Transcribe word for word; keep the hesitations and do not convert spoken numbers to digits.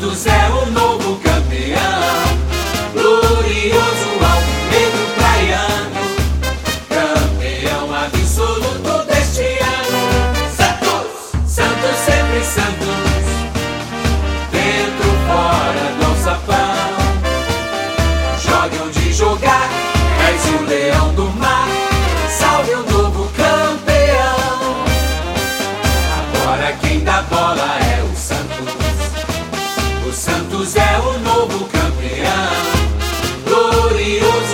Santos é o novo campeão, glorioso alvinegro praiano, campeão absoluto deste ano. Santos, Santos sempre Santos, dentro, fora do alçapão. Jogue onde jogar, és o leão do mar, salve o novo campeão. Agora quem dá bola é o Santos, o Santos é o novo campeão, glorioso